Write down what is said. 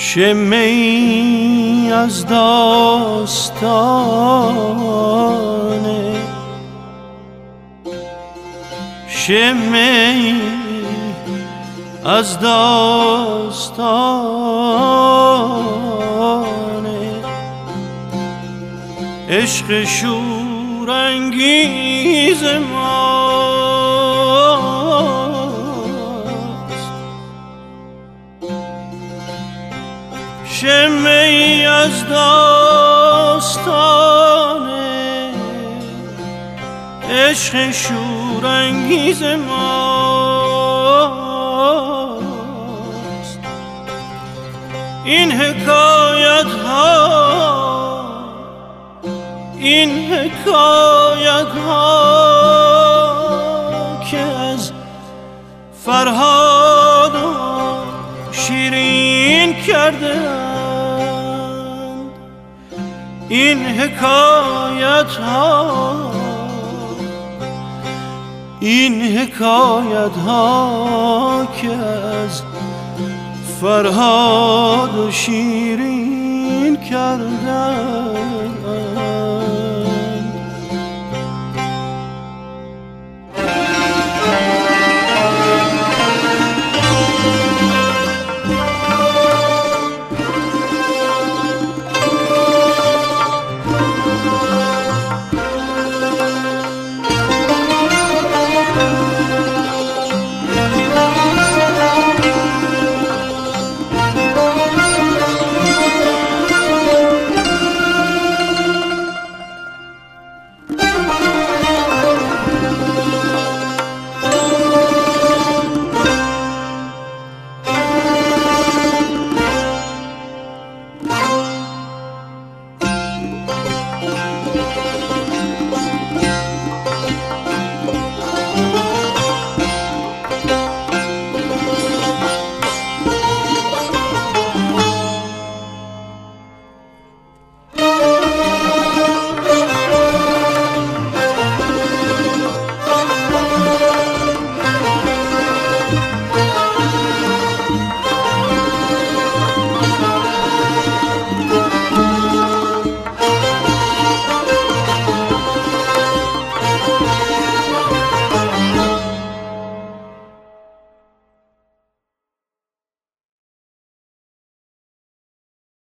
شمعی از داستانه، شمعی از داستانه، عشق شورانگیز ماست. شمعی از داستانه، عشق شورانگیز ماست. این حکایت ها، این حکایت ها که از فرهاد و شیرین کردند، این حکایت ها، این حکایت ها که از فرهاد و شیرین کردند.